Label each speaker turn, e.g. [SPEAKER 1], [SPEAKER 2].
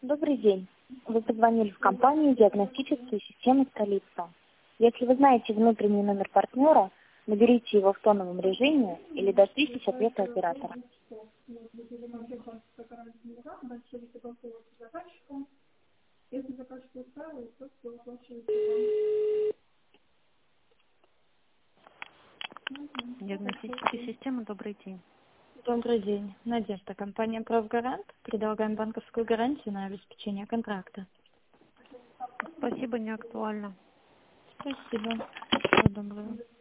[SPEAKER 1] Добрый день. Вы позвонили в компанию «Диагностические системы столица». Если вы знаете внутренний номер партнера, наберите его в тоновом режиме или дождитесь ответа оператора.
[SPEAKER 2] Диагностические системы, добрый день.
[SPEAKER 3] Добрый день. Надежда, компания «Правгарант». Предлагаем банковскую гарантию на обеспечение контракта.
[SPEAKER 2] Спасибо, не актуально.
[SPEAKER 3] Спасибо. Всего доброго.